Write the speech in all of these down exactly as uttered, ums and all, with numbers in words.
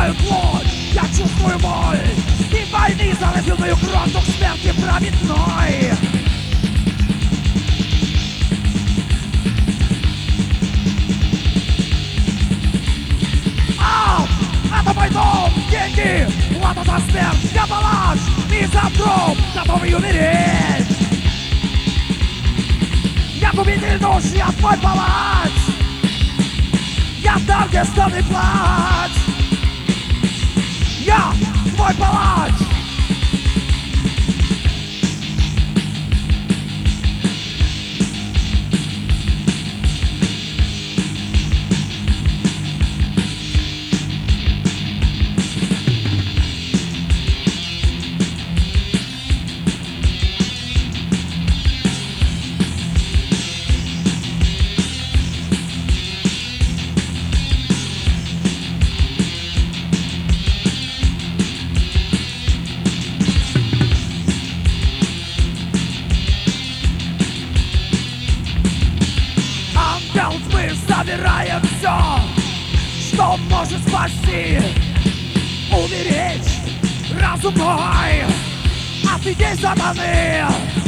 пронзаю плоть, я чувствую боль. И войны заразил мою кровь дух смерти праведной. Ау! Это мой дом, деньги, плата за смерть. Я палач, мизантроп, готовый умереть. Я губитель душ, я твой палач. Я там, где стонет плач. Я твой палач. Мы собираем все, что может спасти, умереть разум мой от идей сатаны.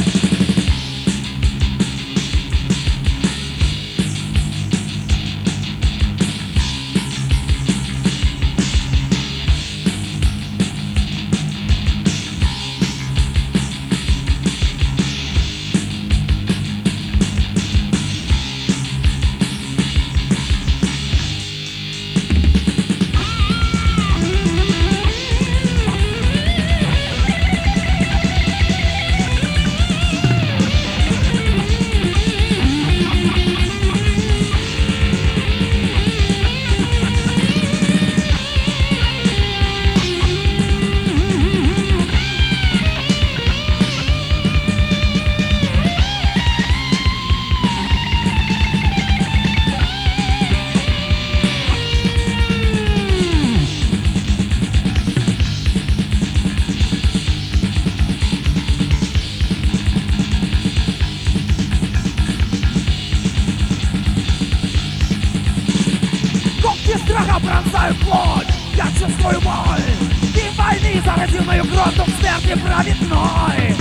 Страха пронзаю плоть, я чувствую боль. И войны заразил мою кровь дух смерти праведной.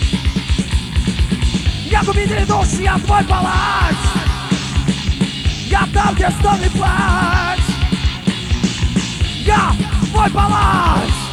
Я губитель душ, я твой палач. Я там, где стонет плач. Я твой палач.